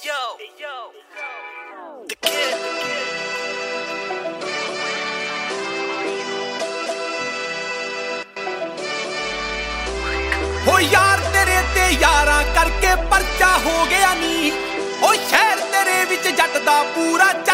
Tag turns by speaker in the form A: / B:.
A: हो यार तेरे ते यारां करके परचा हो गया नी ओ शहर तेरे विच जट दा पूरा